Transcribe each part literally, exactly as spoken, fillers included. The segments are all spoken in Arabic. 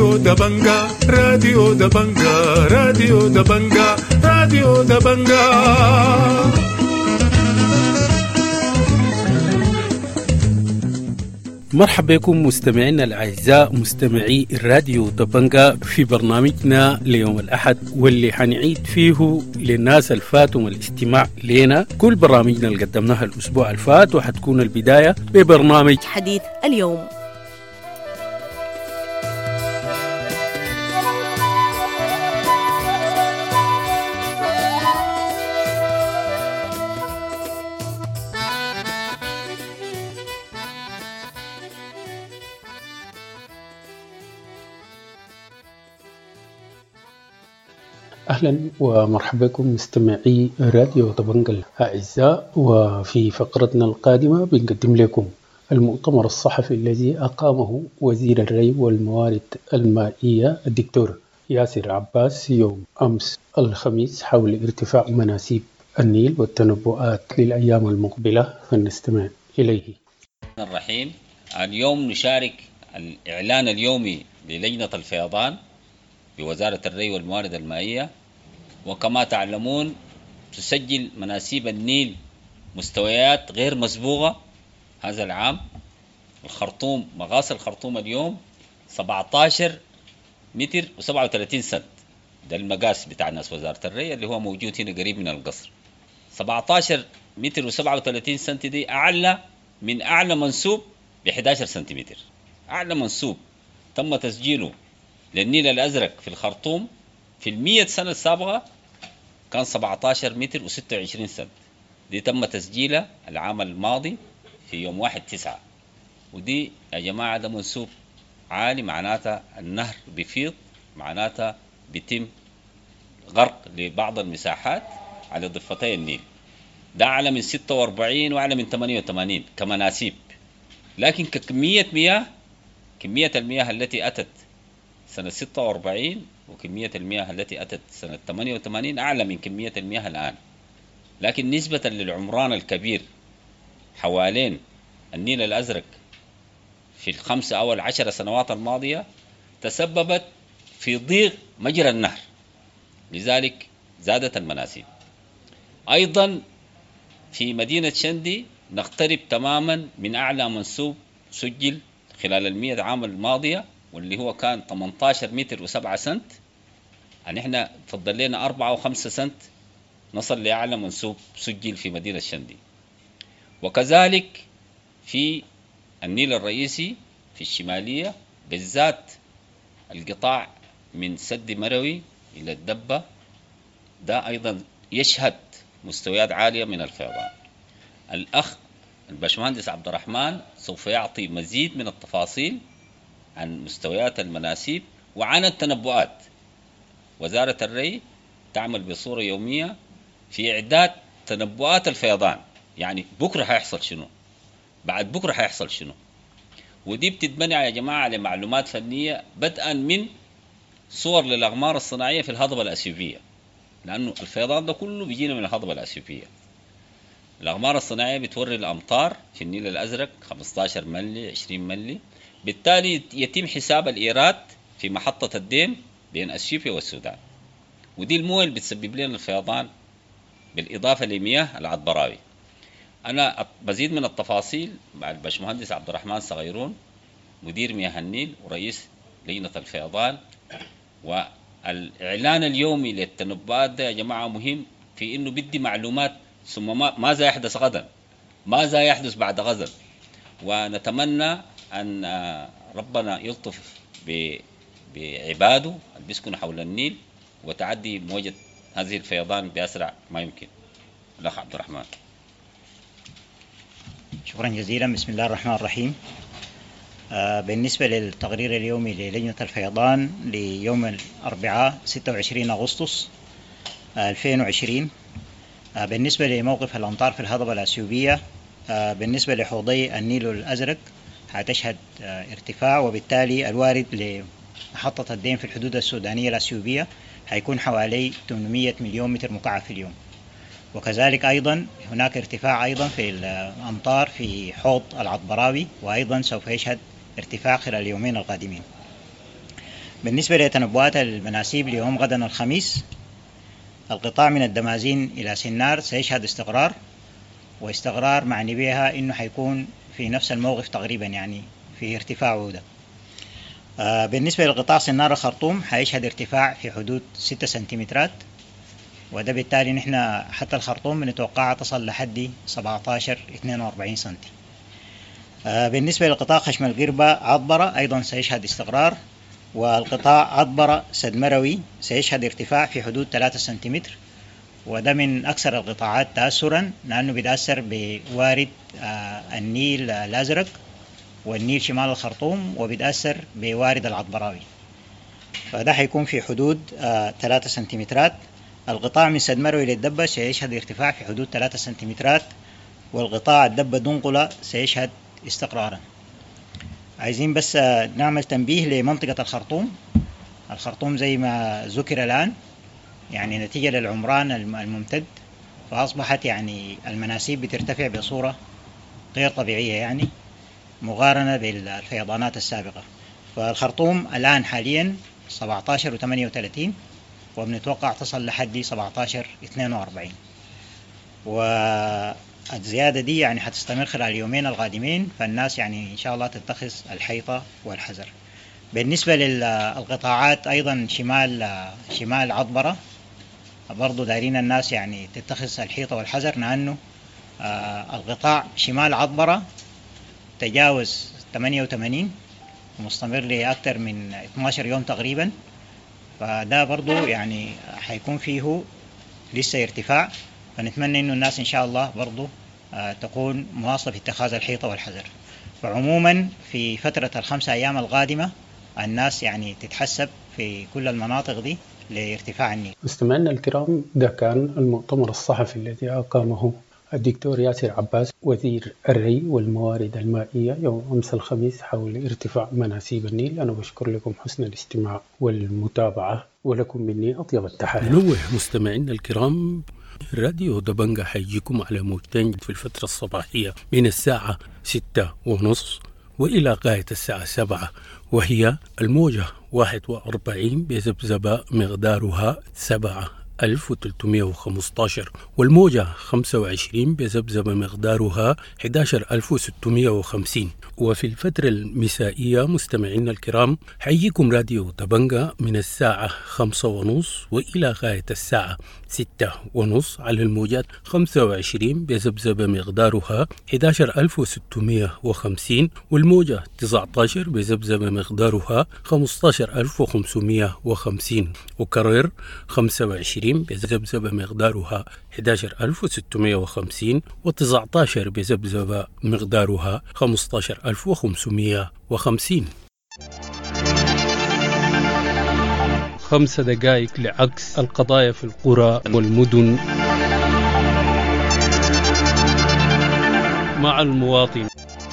راديو دبنجا راديو دبنجا راديو دبنجا راديو دبنجا. مرحبا بكم مستمعينا الأعزاء مستمعي الراديو دبنجا في برنامجنا ليوم الأحد، واللي حنعيد فيه للناس الفاتهم الاستماع لنا كل برامجنا اللي قدمناها الأسبوع الفات، وحتكون البداية ببرنامج حديث اليوم. أهلا ومرحبا بكم مستمعي راديو دبنجا الأعزاء، وفي فقرتنا القادمة بنقدم لكم المؤتمر الصحفي الذي أقامه وزير الري والموارد المائية الدكتور ياسر عباس يوم أمس الخميس حول ارتفاع مناسيب النيل والتنبؤات للأيام المقبلة، فلنستمع إليه. الرحيم. اليوم نشارك الإعلان اليومي للجنة الفيضان بوزارة الري والموارد المائية، وكما تعلمون تسجل مناسيب النيل مستويات غير مسبوقة هذا العام. الخرطوم مغاص الخرطوم اليوم سبعة عشر متر وسبعة وثلاثين سنت، ده المقاس بتاع ناس وزارة الري اللي هو موجود هنا قريب من القصر. سبعة عشر متر وسبعة وثلاثين سنت دي أعلى من أعلى منسوب ب أحد عشر سنتيمتر. أعلى منسوب تم تسجيله للنيل الأزرق في الخرطوم في المية سنة السابقة كان سبعة عشر متر وستة وعشرين سنت، دي تم تسجيلها العام الماضي في يوم واحد تسعة. ودي يا جماعة ده منسوب عالي، معناتها النهر بيفيض، معناتها بيتم غرق لبعض المساحات على ضفتي النيل. ده أعلى من ستة وأربعين وأعلى من ثمانية وثمانين كمناسيب، لكن ككمية مياه، كمية المياه التي أتت سنة ستة وأربعين وكمية المياه التي أتت سنة ثمانية وثمانين أعلى من كمية المياه الآن. لكن نسبة للعمران الكبير حوالين النيل الأزرق في الخمسة أو العشر سنوات الماضية تسببت في ضيق مجرى النهر، لذلك زادت المناسيب. أيضا في مدينة شندي نقترب تماما من أعلى منسوب سجل خلال المئة عام الماضية، واللي هو كان ثمانية عشر متر وسبعة سنت. يعني احنا فضل لنا أربعة وخمسة سنت نصل لأعلى منسوب سجل في مدينة شندي. وكذلك في النيل الرئيسي في الشمالية بالذات القطاع من سد مروي إلى الدبة، ده أيضا يشهد مستويات عالية من الفيضان. الأخ الباشمهندس عبد الرحمن سوف يعطي مزيد من التفاصيل عن مستويات المناسيب وعن التنبؤات. وزارة الري تعمل بصورة يومية في إعداد تنبؤات الفيضان، يعني بكرة هيحصل شنو، بعد بكرة هيحصل شنو. ودي بتتبني يا جماعة على معلومات فنية، بدءا من صور للأغمار الصناعية في الهضبة الأثيوبية، لأنه الفيضان ده كله بيجينا من الهضبة الأثيوبية. الأغمار الصناعية بتوري الأمطار في النيل الأزرق خمسة عشر ملي عشرين ملي، بالتالي يتم حساب الإيراد في محطة الديم بين أثيوبيا والسودان، ودي المويه اللي بتسبب لنا الفيضان بالإضافة لمياه العطبراوي. أنا بزيد من التفاصيل مع الباشمهندس عبد الرحمن صغيرون مدير مياه النيل ورئيس لجنة الفيضان. والإعلان اليومي للتنبؤات ده يا جماعة مهم في إنه بدي معلومات ثم ماذا يحدث غدا، ماذا يحدث بعد غدا. ونتمنى أن ربنا يلطف بعباده اللي بيسكنوا حول النيل وتعدي موجة هذه الفيضان بأسرع ما يمكن. الأخ عبد الرحمن. شكرا جزيلا. بسم الله الرحمن الرحيم. آه بالنسبة للتقرير اليومي للجنة الفيضان ليوم الأربعاء ستة وعشرين أغسطس ألفين وعشرين، آه بالنسبة لموقف الأمطار في الهضبة الأثيوبية، آه بالنسبة لحوضي النيل الأزرق هتشهد آه ارتفاع، وبالتالي الوارد لمحطة الدين في الحدود السودانية الأثيوبية هيكون حوالي ثمانمئة مليون متر مكعب في اليوم. وكذلك أيضا هناك ارتفاع أيضا في الأمطار في حوض العطبراوي، وأيضا سوف يشهد ارتفاع خلال اليومين القادمين. بالنسبة لتنبؤات المناسيب ليوم غدا الخميس، القطاع من الدمازين إلى سنار سيشهد استقرار، واستقرار معني بها إنه حيكون في نفس الموقف تقريبا، يعني في ارتفاع عودة. آه بالنسبة للقطاع سنار الخرطوم حيشهد ارتفاع في حدود ستة سنتيمترات، وده بالتالي نحن حتى الخرطوم بنتوقع تصل لحد سبعة عشر اثنين وأربعين سنتي. آه بالنسبة للقطاع خشم القربة عطبرة أيضا سيشهد استقرار، والقطاع عطبرة سدمروي سيشهد ارتفاع في حدود ثلاثة سنتيمتر، وده من أكثر القطاعات تأثرا لأنه بيتأثر بوارد آه النيل الأزرق والنيل شمال الخرطوم، وبيتأثر بوارد العطبراوي، فده حيكون في حدود آه ثلاثة سنتيمترات. القطاع من سدمروي للدبة سيشهد ارتفاع في حدود ثلاثة سنتيمترات، والقطاع الدبة دنقلة سيشهد استقرارا. عايزين بس نعمل تنبيه لمنطقة الخرطوم. الخرطوم زي ما ذكر الآن يعني نتيجة للعمران الممتد، فأصبحت يعني المناسيب بترتفع بصورة غير طبيعية يعني مقارنة بالفيضانات السابقة. فالخرطوم الآن حاليا سبعة عشر وثمانية وثلاثين، وبنتوقع تصل لحد سبعة عشر اثنين وأربعين، والزيادة دي يعني حتستمر خلال اليومين القادمين، فالناس يعني إن شاء الله تتخذ الحيطة والحذر. بالنسبة للقطاعات أيضا شمال شمال عطبرة برضو دارين الناس يعني تتخذ الحيطة والحذر، لأنه القطاع شمال عطبرة تجاوز ثمانية وثمانين ومستمر لأكثر من اثني عشر يوم تقريبا، فده برضو يعني حيكون فيه لسه ارتفاع، فنتمنى إنه الناس إن شاء الله برضو تكون مواصلة في اتخاذ الحيطة والحذر. فعموما في فترة الخمسة أيام القادمة الناس يعني تتحسب في كل المناطق دي لارتفاع النيل. مستمعينا الكرام، ده كان المؤتمر الصحفي الذي أقامه الدكتور ياسر عباس وزير الري والموارد المائية يوم أمس الخميس حول ارتفاع مناسيب النيل. أنا بشكر لكم حسن الاستماع والمتابعة، ولكم مني أطيب التحايا. ننوه مستمعينا الكرام، راديو دبنجة حيجيكم على موجتين في الفترة الصباحية من الساعة ستة ونص وإلى غاية الساعة سبعة، وهي الموجة واحد وأربعين بذبذبة مقدارها سبعة ألف وثلاثمائة وخمسة عشر، والموجة خمسة وعشرين بذبذبة مقدارها أحد عشر ألف وستمائة وخمسين. وفي الفترة المسائية مستمعينا الكرام حييكم راديو دبنجة من الساعة خمسة ونص وإلى غاية الساعة ستة ونص على الموجات خمسة وعشرين بذبذبة مقدارها أحد عشر ألف وستمائة وخمسين، والموجة تسعة عشر بذبذبة مقدارها خمسة عشر ألف وخمسمائة وخمسين، وكرر خمسة وعشرين بذبذبة مقدارها أحد عشر ألف وستمائة وخمسين، وتسعة عشر بذبذبة مقدارها خمسة عشر ألف وخمسمائة وخمسين. خمس دقائق لعكس القضايا في القرى والمدن مع المواطن.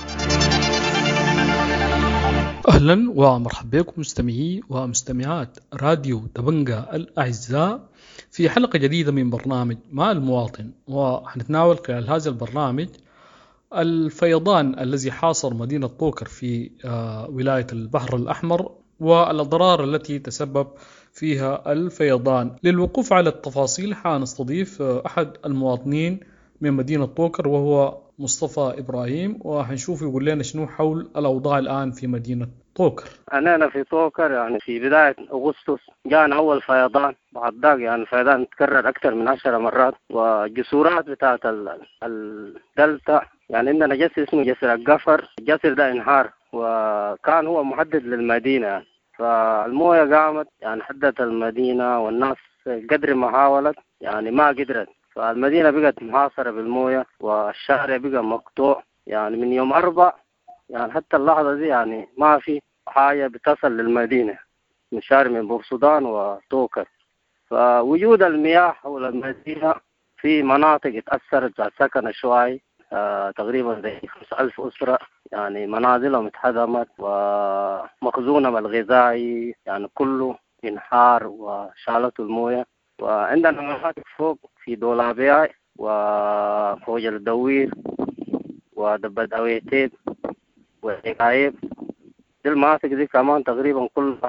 أهلا ومرحبا بكم مستمعي ومستمعات راديو دبنجة الأعزاء في حلقة جديدة من برنامج مع المواطن، وحنتناول خلال هذا البرنامج الفيضان الذي حاصر مدينة طوكر في ولاية البحر الأحمر والأضرار التي تسبب فيها الفيضان. للوقوف على التفاصيل حنستضيف أحد المواطنين من مدينة طوكر وهو مصطفى إبراهيم، وحنشوف يقول لنا شنو حول الأوضاع الآن في مدينة طوكر. أنا أنا في طوكر يعني في بداية أغسطس جاءنا أول فيضان، بعد ذاك يعني الفيضان تكرر أكثر من عشر مرات، والجسورات بتاعت الدلتا يعني عندنا جسر اسمه جسر القفر، الجسر ده انهار وكان هو محدد للمدينة يعني. فالموية قامت يعني حدت المدينة، والناس قدر ما حاولت يعني ما قدرت، فالمدينة بقت محاصرة بالموية، والشارع بقى مقطوع يعني من يوم أربع يعني حتى اللحظة دي يعني ما في حاجة بتصل للمدينة من شارع من بورسودان وطوكر. فوجود المياه حول المدينة في مناطق اتأثرت على السكن الشوائي آه تقريبا زي خمسة ألف أسرة يعني منازلهم اتهدمت، ومخزونهم الغذائي يعني كله انحار وشالته الموية. وعندنا مناطق فوق في دولابياي وفوج الدوير ودبد أويتيب وإيقايب، دي المناطق دي كمان تقريبا كلها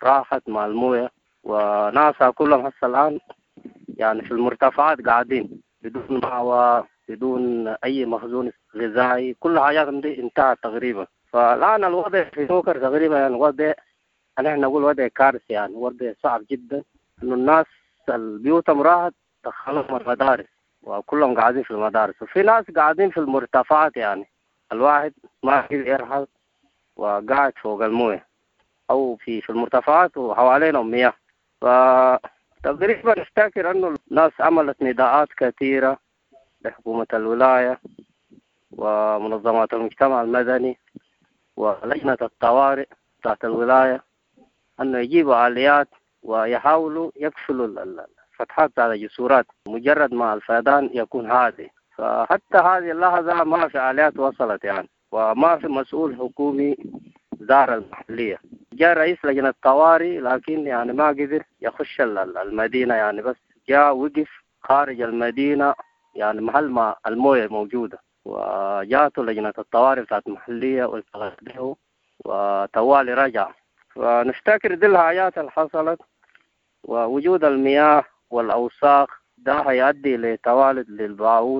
راحت مع المويه، وناسها كلهم هسه الآن يعني في المرتفعات قاعدين بدون مأوى، بدون أي مخزون غذائي، كل حاجاتهم دي انتهت تقريبا. فالآن الوضع في توكر تقريبا يعني وضع نحن نقول وضع كارثي، يعني وضع صعب جدا، إنه الناس البيوتهم راحت دخلهم المدارس وكلهم قاعدين في المدارس، وفي ناس قاعدين في المرتفعات، يعني الواحد ما يقدر يرحل وقاعد فوق المويه أو في في المرتفعات وحوالينهم مياه. فتقريبا افتكر أنه الناس عملت نداءات كثيرة لحكومة الولاية ومنظمات المجتمع المدني ولجنة الطوارئ بتاعت الولاية أنه يجيبوا آليات ويحاولوا يقفلوا الفتحات بتاعت الجسورات مجرد ما الفيضان يكون هادئ. فحتى هذه اللحظة ما في آليات وصلت يعني، وما في مسؤول حكومي زار المحلية. جاء رئيس لجنة الطوارئ لكن يعني ما قدر يخش المدينة، يعني بس جاء وقف خارج المدينة يعني محل ما الموية موجودة، وجاءته لجنة الطوارئ بتاعت المحلية والتغذيه وتوالي رجع. فنفتكر دي الحاجات اللي حصلت، ووجود المياه والأوساخ ده هيؤدي لتوالد للبعوض.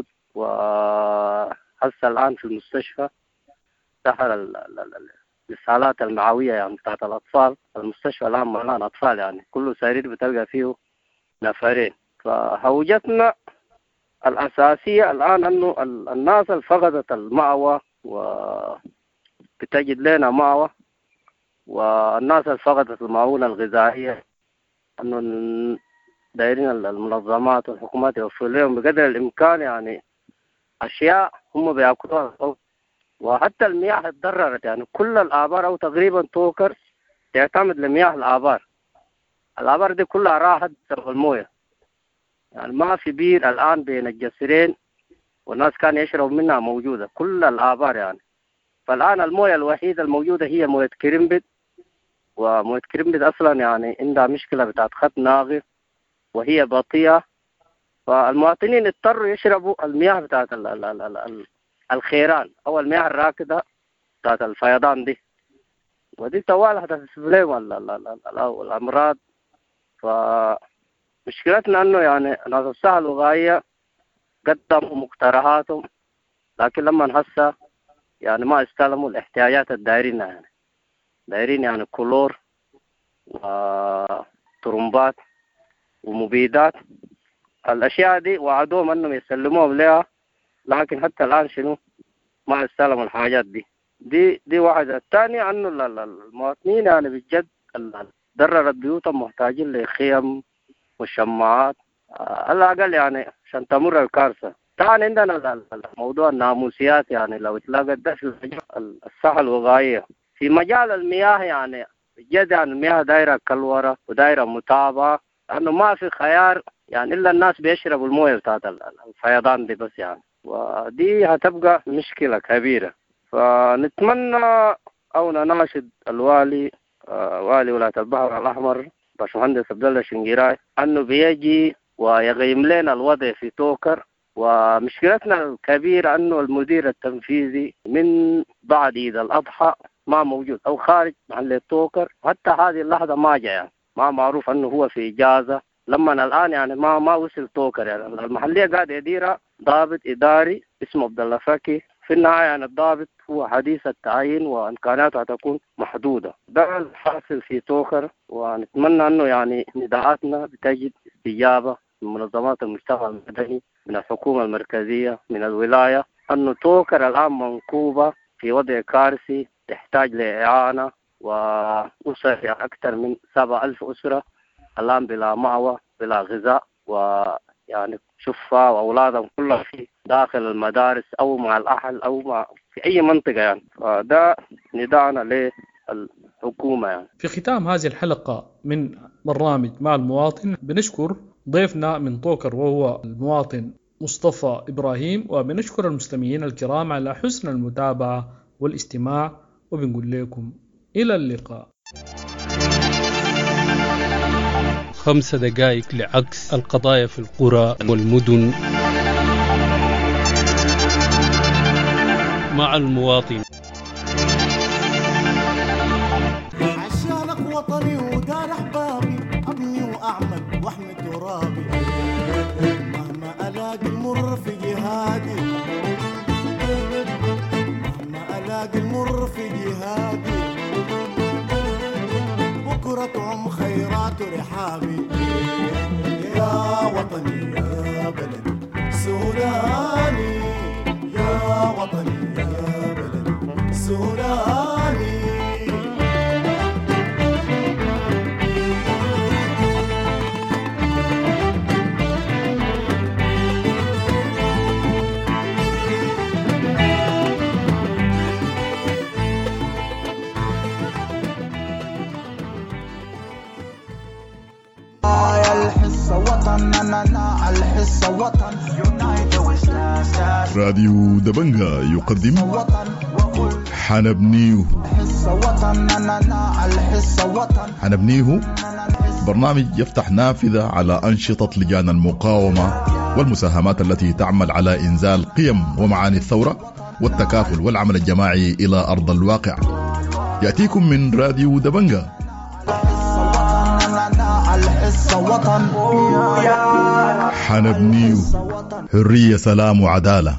وحتى الآن في المستشفى سحر الإسهالات المعوية يعني بتاعت الأطفال، المستشفى الآن ملان أطفال، يعني كل سرير بتلقى فيه نفرين. فهوجتنا الأساسية الآن أنه الناس اللي فقدت المأوى وبتجد لنا مأوى، والناس اللي فقدت المعونة الغذائية أنه دايرين المنظمات والحكومات يوفروا لهم بقدر الإمكان يعني أشياء هم بيأكلوها. وحتى المياه اتضررت، يعني كل الآبار أو تقريبا توكر تعتمد لمياه الآبار. الآبار دي كلها راحت بسبب الموية، يعني ما في بير الآن بين الجسرين والناس كانوا يشربوا منها موجودة، كل الآبار يعني. فالآن الموية الوحيدة الموجودة هي موية كريمبد، وموية كريمبد أصلا يعني عندها مشكلة بتاعت خط ناقص وهي بطيئة، فالمواطنين اضطروا يشربوا المياه بتاعت ال ال ال ال الخيران أو المياه الراكدة بتاعت الفيضان دي، ودي طوال هتسبب لهم الأمراض. فمشكلتنا أنه يعني ناس الصحة الوقائية قدموا مقترحاتهم، لكن لما هسه يعني ما استلموا الاحتياجات الدائرين، يعني دايرين يعني كلور وطرمبات ومبيدات. الأشياء دي وعدوهم أنهم يسلموهم لها، لكن حتى الآن شنو ما استلموا الحاجات دي. دي دي واحدة. الثانية أنه المواطنين يعني بجد ضررت بيوتهم محتاجين لخيم وشماعات على الأقل يعني عشان تمر الكارثة. طبعا عندنا موضوع الناموسيات، يعني لو اتلاقت ده في الصحة الوقائية في مجال المياه، يعني بجد يعني المياه دايرة كالورة ودايرة متابعة، لأنه ما في خيار يعني إلا الناس بيشربوا الموية بتاعت الفيضان دي بس يعني، ودي هتبقى مشكلة كبيرة. فنتمنى أو نناشد الوالي آه والي ولاية البحر الأحمر باشمهندس عبد الله الشنقيراي أنه بيجي ويقيم لنا الوضع في توكر. ومشكلتنا الكبيرة أنه المدير التنفيذي من بعد عيد الأضحى ما موجود أو خارج محل توكر، حتى هذه اللحظة ما جاء، يعني ما معروف أنه هو في إجازة. لما الآن يعني ما ما وصل توكر، يعني المحلية قاعد يديرها ضابط إداري اسمه عبد الله فكي. في النهاية يعني الضابط هو حديث التعيين وإمكاناته هتكون محدودة. ده الحاصل في توكر، ونتمنى أنه يعني نداءاتنا بتجد استجابة من منظمات المجتمع المدني، من الحكومة المركزية، من الولاية، أنه توكر الآن منكوبة في وضع كارثي تحتاج لإعانة، وأسر يعني أكثر من سبع ألف أسرة الآن بلا مأوى بلا غذاء، ويعني شفا وأولادهم كلها في داخل المدارس أو مع الأهل أو مع في أي منطقة يعني. فده نداءنا للحكومة يعني. في ختام هذه الحلقة من برنامج مع المواطن بنشكر ضيفنا من توكر وهو المواطن مصطفى إبراهيم، وبنشكر المستمعين الكرام على حسن المتابعة والاستماع، وبنقول لكم إلى اللقاء. خمس دقائق لعكس القضايا في القرى والمدن مع المواطن. عشانك وطني ودار المر في جهادي، مهما ألاقي المر في جهادي، بكرتهم خيرات رحابي. يا وطني يا بلدي سوداني، يا وطني يا بلدي سوداني. راديو دبنجا يقدم حنبنيه. حنبنيه برنامج يفتح نافذة على أنشطة لجان المقاومة والمساهمات التي تعمل على إنزال قيم ومعاني الثورة والتكافل والعمل الجماعي إلى أرض الواقع. يأتيكم من راديو دبنجا. حنبنيه حرية سلام وعدالة.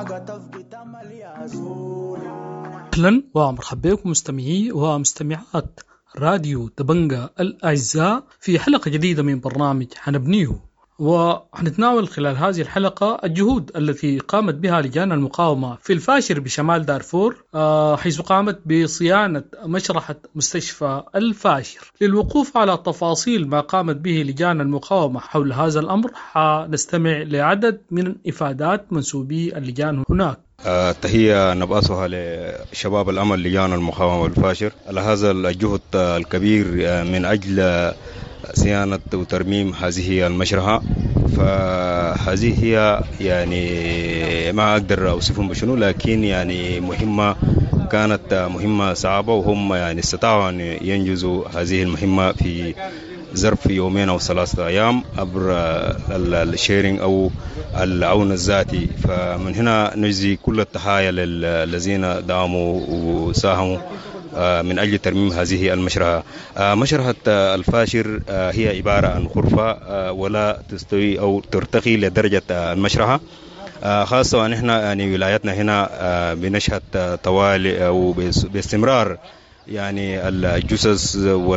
أهلا ومرحبا بكم مستمعي ومستمعات راديو دبنجا الأعزاء في حلقة جديدة من برنامج حنبنيه، وحنتناول خلال هذه الحلقة الجهود التي قامت بها لجان المقاومة في الفاشر بشمال دارفور، حيث قامت بصيانة مشرحة مستشفى الفاشر. للوقوف على تفاصيل ما قامت به لجان المقاومة حول هذا الأمر حنستمع لعدد من إفادات منسوبي اللجان هناك. التحية نبأسها لشباب الأمل لجان المقاومة والفاشر على هذا الجهد الكبير من أجل صيانة وترميم هذه المشرحة. فهذه هي يعني ما أقدر أوصفهم بشنو، لكن يعني مهمة كانت مهمة صعبة، وهم يعني استطاعوا أن ينجزوا هذه المهمة في ظرف يومين أو ثلاثة أيام عبر الشيرينج أو العون الذاتي. فمن هنا نجزي كل التحايا للذين دعموا وساهموا من أجل ترميم هذه المشرحة. مشرحة الفاشر هي عبارة عن غرفة ولا تستوي أو ترتقي لدرجة المشرحة، خاصة أن احنا يعني ولايتنا هنا بنشهد طوالي أو باستمرار يعني الجثث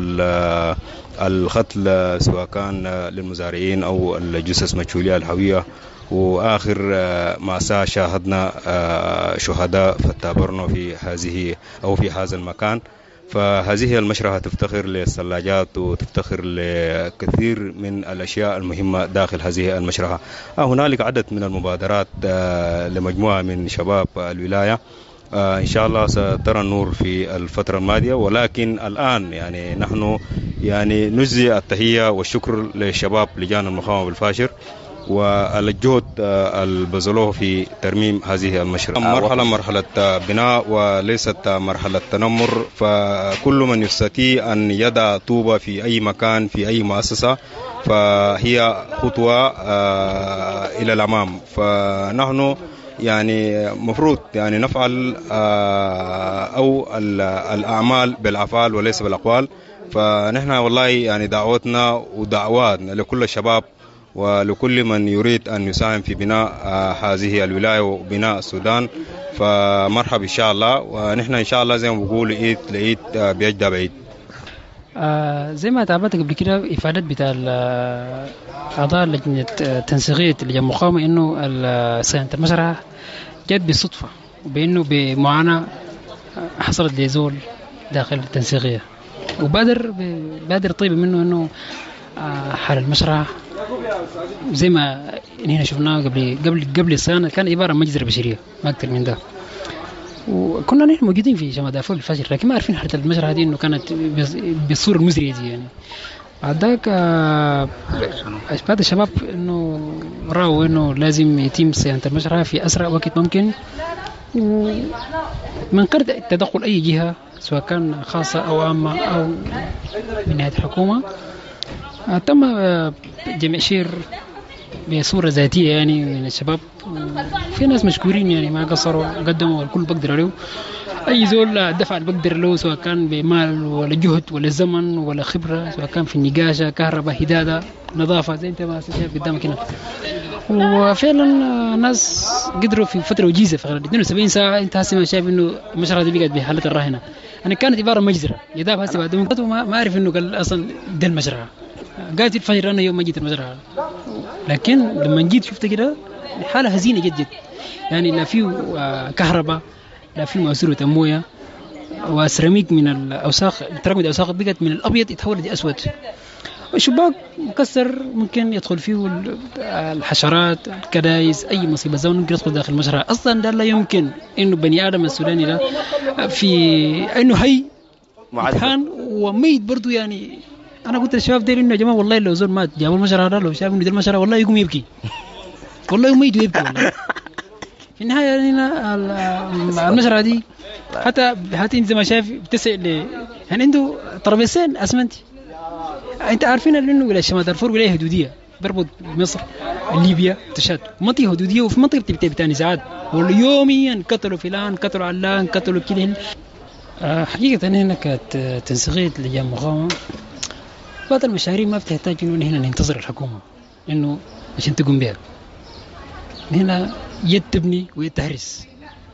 والقتل سواء كان للمزارعين أو الجثث مجهولي الهوية، وآخر مأساة شاهدنا شهداء فتابرنا في هذه أو في هذا المكان. فهذه المشرحة تفتخر للثلاجات وتفتخر لكثير من الأشياء المهمة داخل هذه المشرحة. هنالك عدد من المبادرات لمجموعة من شباب الولاية إن شاء الله سترى النور في الفترة الماضية، ولكن الآن يعني نحن يعني نجزي التحية والشكر للشباب لجان المقاومة بالفاشر والجهد البذلوه في ترميم هذه المشرحة. مرحلة مرحلة بناء وليست مرحلة تنمر، فكل من يستطيع أن يضع طوبة في أي مكان في أي مؤسسة فهي خطوة إلى الأمام. فنحن يعني مفروض يعني نفعل أو الأعمال بالأفعال وليس بالأقوال. فنحن والله يعني دعوتنا ودعواتنا لكل الشباب ولكل من يريد أن يساهم في بناء هذه الولاية وبناء السودان، فمرحبا إن شاء الله. ونحن إن شاء الله زي ما بقول إيد لإيد بيجد بعيد. آه زي ما تعبت قبل كده إفادات بتاع أعضاء لجنة تنسيقية لجنة المقاومة إنه صيانة المشرحة جت بالصدفة، وبإنه بمعاناة حصلت لزول داخل التنسيقية، وبادر بادر طيب منه إنه حال المشرحة زي ما هنا شفناه قبل قبل قبل الصيانة كان عبارة عن مجزرة بشرية ما أكثر من ده. وكنا نحن موجودين في شمال دارفور الفجر، لكن ما عارفين حالة المشرحة دي إنه كانت بالصورة المزرية دي. يعني بعد ذاك بعد الشباب إنه رأوا إنه لازم يتم صيانة المشرحة في أسرع وقت ممكن، من قرد تدخل أي جهة سواء كان خاصة أو عامة أو من ناحية الحكومة. تم جمع شير بصورة ذاتية يعني من الشباب، في ناس مشكورين يعني ما قصروا قدموا الكل بقدر له. أي زول دفع بقدر له سواء كان بمال ولا جهد ولا زمن ولا خبرة، سواء كان في النقاشة كهرباء هدادة نظافة زي انت ما شايف قدامك هنا. وفعلا الناس قدروا في فترة وجيزة في اثنين وسبعين ساعة. انت هسه شايف انه المشروع دي بقت بحالة الراهنة. انا كانت عبارة مجزرة يداب هسه بعد ما ما اعرف انه قال اصلا ده المشروع قاعد الفجر انا يوم ما جيت المشروع، لكن لما جيت شفت كده حالة هزينة جد جد. يعني لا فيه كهرباء لا فيه ماسورة مويه وسيراميك من الاوساخ، تراكم الاوساخ بقت من الابيض يتحول لاسود. الشباك مكسر ممكن يدخل فيه الحشرات الكدايس اي مصيبه زون ممكن يدخل داخل المشروع. اصلا ده لا يمكن انه بني ادم السوداني ده في انه هي معدن وميت برضو. يعني انا قلت للشباب ديل انه يا جماعه والله لو زول مات جابوا المشروع ده لو شاف انه ده المشروع والله يقوم يبكي والله يقوم يميت ويبكي والله. في النهايه يعني المشروع دي حتى حتى انت زي ما شايف بتسع ل يعني عنده طرابيزتين اسمنتي. انت عارفين انه ولايه شمال دارفور ولايه حدوديه بربط مصر ليبيا تشاد، منطقه حدوديه وفي منطقه بتاع نزاعات ويوميا قتلوا فلان قتلوا علان قتلوا كده. أه حقيقه هنا كانت تنسيقيه لجان مقاومه. بعض المشاريع ما بتحتاج انه هنا ننتظر الحكومه انه عشان تقوم بها. هنا يد تبني ويد تهرس.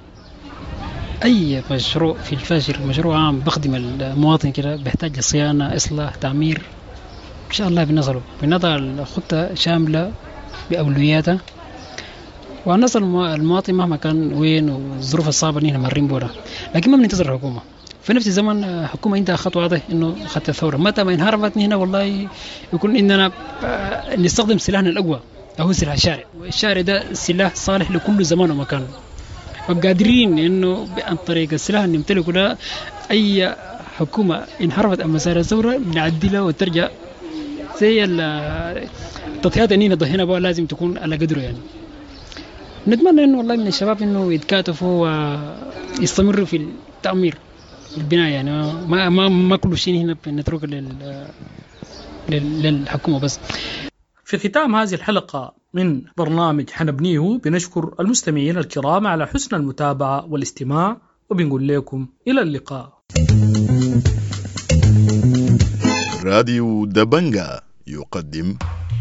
اي مشروع في الفاشل مشروع عام بخدم المواطن كده بيحتاج صيانه اصلاح تعمير ان شاء الله بنصله بنضع الخطه شامله باولوياتها ونصل المواطن مهما كان وين والظروف الصعبه اللي احنا مارين بها. لكن ما بننتظر الحكومه. في نفس الزمن الحكومه عندها خط واضح انه خط الثوره متى ما انهارت هنا والله يكون اننا نستخدم سلاحنا الاقوى هو سلاح الشارع، والشارع ده سلاح صالح لكل زمان ومكان. وقادرين انه عن طريق السلاح اللي نمتلكه ده اي حكومه انحرفت عن مسار الثوره بنعدلها وترجع زي التضحيات اللي ضحينا بها لازم تكون على قدره. يعني نتمنى انه والله من الشباب انه يتكاتفوا ويستمروا في التعمير البناء. يعني ما ما ما كل شيء هنا نترك لل للحكومه بس. في ختام هذه الحلقة من برنامج حنبنيه بنشكر المستمعين الكرام على حسن المتابعة والاستماع وبنقول لكم إلى اللقاء. راديو دبنجا يقدم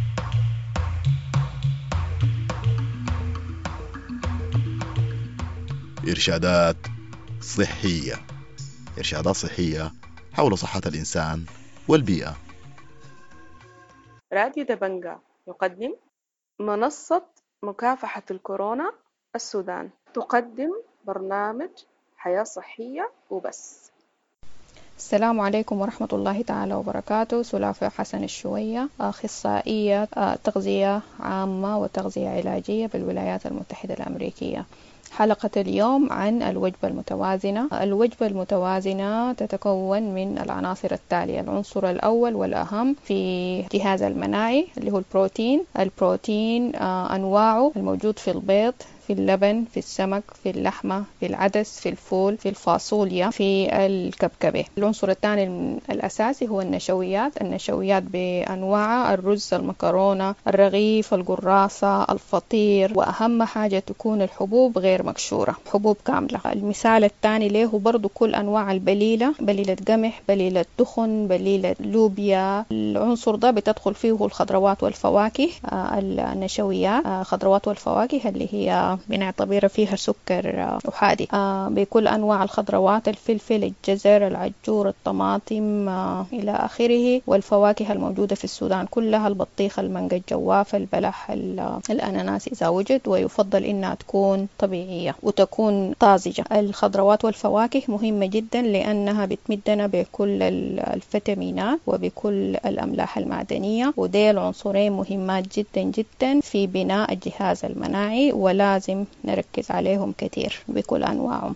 إرشادات صحية إرشادات صحية حول صحة الإنسان والبيئة. راديو دبنجا يقدم منصة مكافحة الكورونا السودان، تقدم برنامج حياة صحية وبس. السلام عليكم ورحمة الله تعالى وبركاته. سلافة حسن الشوية، أخصائية تغذية عامة وتغذية علاجية بالولايات المتحدة الأمريكية. حلقة اليوم عن الوجبة المتوازنة. الوجبة المتوازنة تتكون من العناصر التالية. العنصر الأول والأهم في الجهاز المناعي اللي هو البروتين. البروتين أنواعه الموجود في البيض، في اللبن، في السمك، في اللحمة، في العدس، في الفول، في الفاصوليا، في الكبكبة. العنصر الثاني الأساسي هو النشويات. النشويات بأنواعها الرز، المكرونة، الرغيف، القراصة، الفطير، وأهم حاجة تكون الحبوب غير مكشورة، حبوب كاملة. المثال الثاني له برضو كل أنواع البليلة، بليلة قمح، بليلة دخن، بليلة لوبيا. العنصر ده بتدخل فيه الخضروات والفواكه. النشويات خضروات والفواكه اللي هي بنعتبر فيها سكر أحادي. آه بكل أنواع الخضروات، الفلفل، الجزر، العجور، الطماطم آه إلى آخره. والفواكه الموجودة في السودان كلها، البطيخ، المانجا، الجواف، البلح، الأناناس إذا وجد، ويفضل إنها تكون طبيعية وتكون طازجة. الخضروات والفواكه مهمة جدا لأنها بتمدنا بكل الفيتامينات وبكل الأملاح المعدنية، وديل عنصرين مهمات جدا جدا في بناء الجهاز المناعي ولازم نركز عليهم كثير بكل أنواعهم.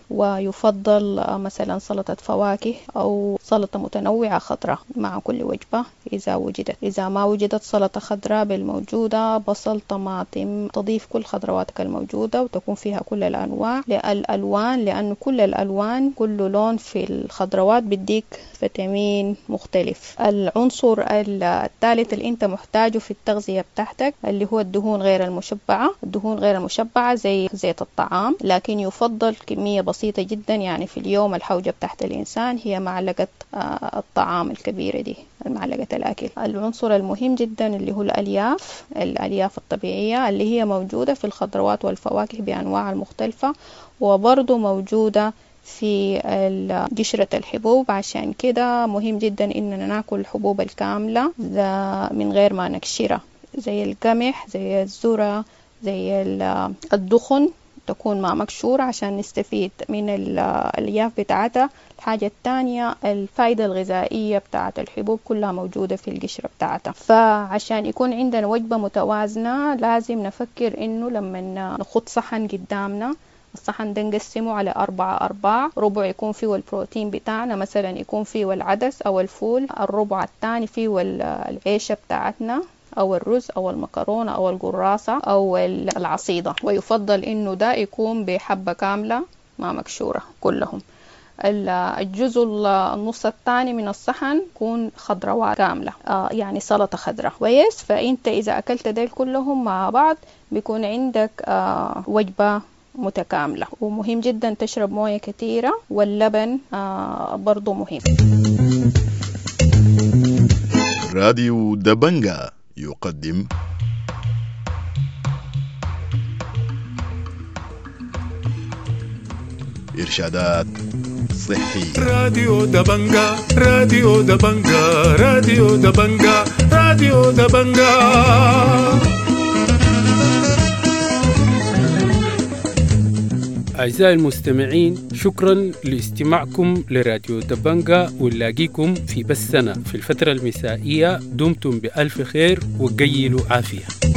ويفضل مثلا سلطة فواكه أو سلطة متنوعة خضراء مع كل وجبة إذا وجدت. إذا ما وجدت سلطة خضراء بالموجودة، بصل، طماطم، تضيف كل خضرواتك الموجودة وتكون فيها كل الأنواع الألوان، لأن كل الألوان كل لون في الخضروات بديك فيتامين مختلف. العنصر الثالث اللي أنت محتاجه في التغذية بتاعتك اللي هو الدهون غير المشبعة. الدهون غير المشبعة زي زيت الطعام، لكن يفضل كمية بسيطة جدا. يعني في اليوم الحوجة بتاعت الإنسان هي معلقة الطعام الكبيرة دي، المعلقة الأكل. العنصر المهم جدا اللي هو الألياف، الألياف الطبيعية اللي هي موجودة في الخضروات والفواكه بأنواع المختلفة، وبرضو موجودة في قشرة الحبوب. عشان كده مهم جدا إننا ناكل الحبوب الكاملة من غير ما نكشرها، زي القمح، زي الذرة، زي الدخن تكون ما مكشورة عشان نستفيد من الألياف بتاعتها. الحاجة الثانية الفائدة الغذائية بتاعت الحبوب كلها موجودة في القشرة بتاعتها. فعشان يكون عندنا وجبة متوازنة لازم نفكر إنه لما نخط صحن قدامنا، الصحن ده نقسمه على أربعة أرباع، ربع يكون فيه البروتين بتاعنا، مثلا يكون فيه العدس أو الفول، الربع الثاني فيه العيشة بتاعتنا أو الرز أو المكرونة أو القراصة أو العصيدة، ويفضل إنه ده يكون بحبة كاملة ما مكشورة كلهم. الجزء النص الثاني من الصحن يكون خضروات كاملة، آه يعني سلطة خضراء كويس. فأنت إذا أكلت ديل كلهم مع بعض بيكون عندك آه وجبة متكاملة. ومهم جدا تشرب موية كثيرة، واللبن آه برضو مهم. راديو دبنجا يقدم إرشادات صحية. راديو دبنجا راديو دبنجا راديو دبنجا راديو دبنجا. أعزائي المستمعين، شكرا لاستماعكم لراديو دبنجا، ونلاقيكم في بثنا في الفترة المسائية. دمتم بألف خير وقيلوا عافية.